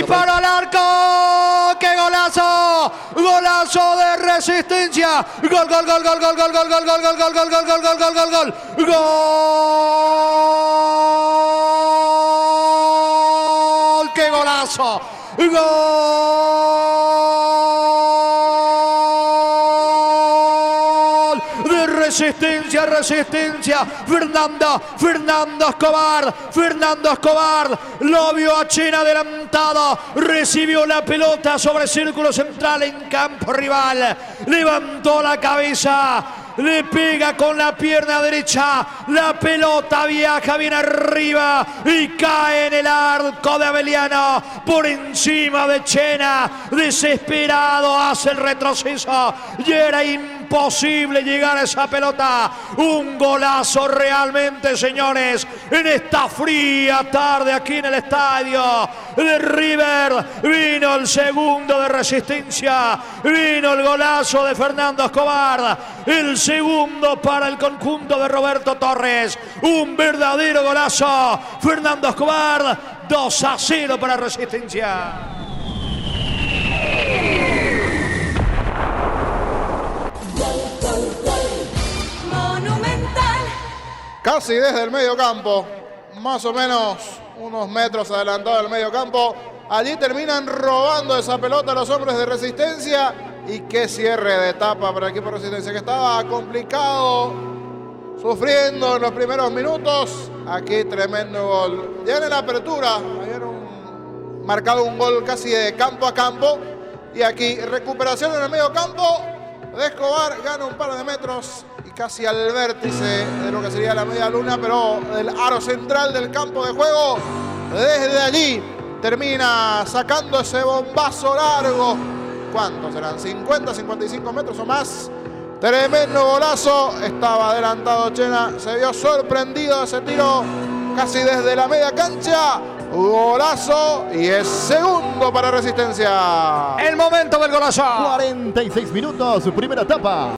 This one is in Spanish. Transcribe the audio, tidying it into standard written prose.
Disparo al arco. ¡Qué golazo! Golazo de Resistencia. Gol, gol, gol, gol, gol, gol, gol, gol, gol, gol, gol, gol, gol, gol, gol, gol, gol, gol. ¡Gol! ¡Qué golazo! ¡Gol! De Resistencia, Resistencia. Fernando Escobar. Lo vio a Chena adelantado. Recibió la pelota sobre círculo central en campo rival. Levantó la cabeza. Le pega con la pierna derecha. La pelota viaja bien arriba y cae en el arco de Abeliano. Por encima de Chena. Desesperado hace el retroceso. Y era imposible llegar a esa pelota. Un golazo realmente, señores. En esta fría tarde aquí en el estadio de River. Vino el segundo de Resistencia. Vino el golazo de Fernando Escobar. El segundo para el conjunto de Roberto Torres. Un verdadero golazo. Fernando Escobar. 2-0 para Resistencia. Casi desde el medio campo, más o menos unos metros adelantado del medio campo. Allí terminan robando esa pelota los hombres de Resistencia. Y qué cierre de etapa para el equipo de Resistencia, que estaba complicado, sufriendo en los primeros minutos. Aquí tremendo gol. Ya en la apertura habían marcado un gol casi de campo a campo. Y aquí recuperación en el medio campo de Escobar. Gana un par de metros y casi al vértice de lo que sería la media luna, pero del aro central del campo de juego. Desde allí termina sacando ese bombazo largo. ¿Cuántos serán? 50, 55 metros o más. Tremendo golazo. Estaba adelantado Chena. Se vio sorprendido ese tiro casi desde la media cancha. Golazo y es segundo para Resistencia. El momento del golazo. 46 minutos, su primera etapa.